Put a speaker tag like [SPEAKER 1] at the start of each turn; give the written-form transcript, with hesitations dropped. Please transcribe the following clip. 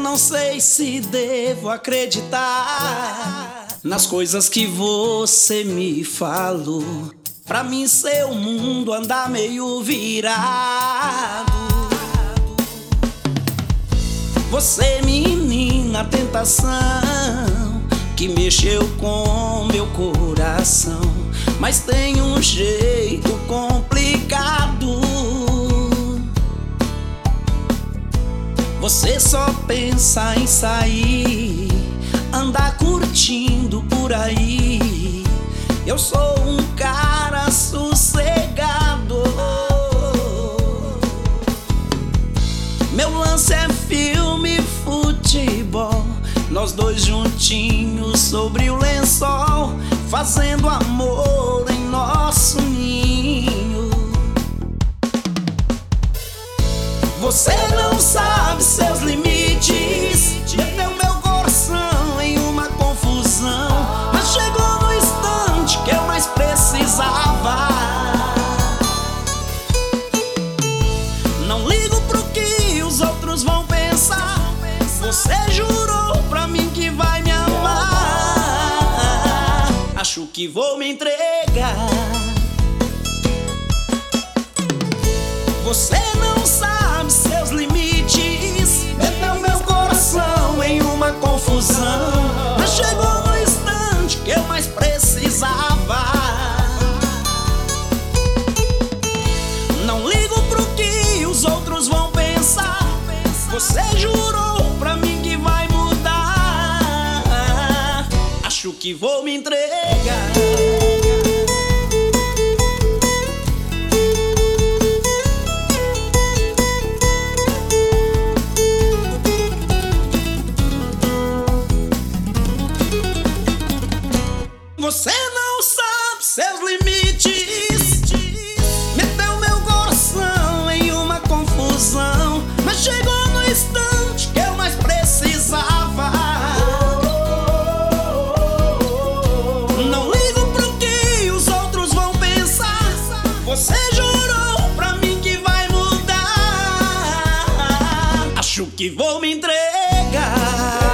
[SPEAKER 1] não sei se devo acreditar nas coisas que você me falou. Pra mim seu mundo anda meio virado. Você, menina tentação, que mexeu com meu coração, mas tem um jeito complicado. Você só pensa em sair, andar curtindo por aí. Eu sou um cara sossegado. Meu lance é filme, futebol, nós dois juntinhos sobre o lençol, fazendo amor em nosso ninho. Você não sabe seus limites, meteu meu coração em uma confusão, mas chegou no instante que eu mais precisava. Não ligo pro que os outros vão pensar. Você jurou pra mim que vai me amar. Acho que vou me entregar. Você não sabe seus limites, meteu meu coração em uma confusão, mas chegou no instante que eu mais precisava. Não ligo pro que os outros vão pensar. Você jurou pra mim que vai mudar. Acho que vou me entregar. Você não sabe seus limites, meteu meu coração em uma confusão, mas chegou no instante que eu mais precisava. Não ligo pro que os outros vão pensar. Você jurou pra mim que vai mudar. Acho que vou me entregar.